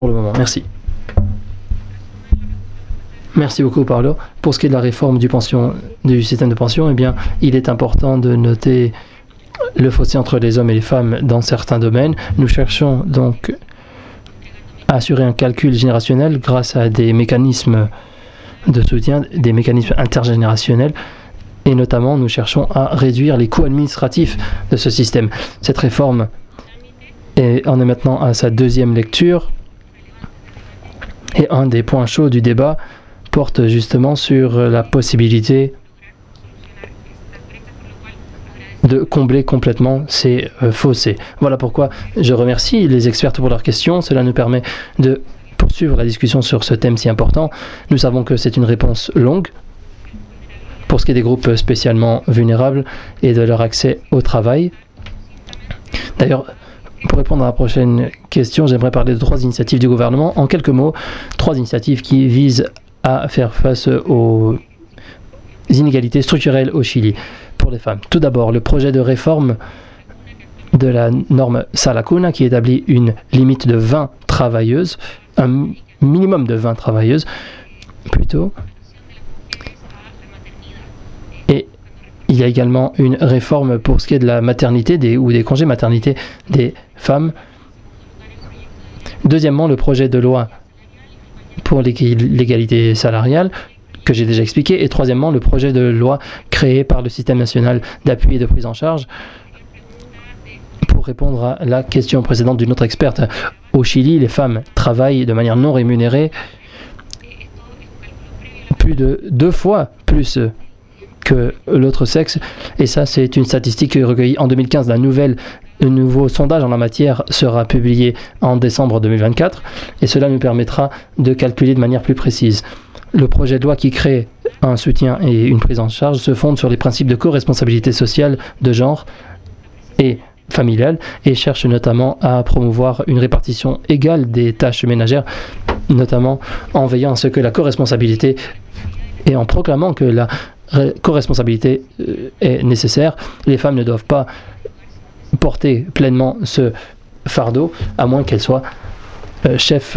pour le moment. Merci. Merci beaucoup, Paolo. Pour ce qui est de la réforme du système de pension, eh bien, il est important de noter le fossé entre les hommes et les femmes dans certains domaines. Nous cherchons donc à assurer un calcul générationnel grâce à des mécanismes de soutien, des mécanismes intergénérationnels, et notamment nous cherchons à réduire les coûts administratifs de ce système. Cette réforme en est maintenant à sa deuxième lecture, et un des points chauds du débat porte justement sur la possibilité de combler complètement ces fossés. Voilà pourquoi je remercie les experts pour leurs questions. Cela nous permet de poursuivre la discussion sur ce thème si important. Nous savons que c'est une réponse longue pour ce qui est des groupes spécialement vulnérables et de leur accès au travail. D'ailleurs, pour répondre à la prochaine question, j'aimerais parler de 3 initiatives du gouvernement. En quelques mots, 3 initiatives qui visent à faire face aux inégalités structurelles au Chili pour les femmes. Tout d'abord, le projet de réforme de la norme Salacuna qui établit une limite de 20 travailleuses, un minimum de 20 travailleuses plutôt. Et il y a également une réforme pour ce qui est de la maternité ou des congés maternité des femmes. Deuxièmement, le projet de loi pour l'égalité salariale que j'ai déjà expliqué. Et troisièmement, le projet de loi créé par le système national d'appui et de prise en charge. Pour répondre à la question précédente d'une autre experte, au Chili, les femmes travaillent de manière non rémunérée plus de 2 fois plus que l'autre sexe. Et ça, c'est une statistique recueillie en 2015. Un nouveau sondage en la matière sera publié en décembre 2024 et cela nous permettra de calculer de manière plus précise. Le projet de loi qui crée un soutien et une prise en charge se fonde sur les principes de co-responsabilité sociale, de genre et familiale et cherche notamment à promouvoir une répartition égale des tâches ménagères, notamment en veillant à ce que la co-responsabilité et en proclamant que la co-responsabilité est nécessaire. Les femmes ne doivent pas porter pleinement ce fardeau, à moins qu'elles soient chefs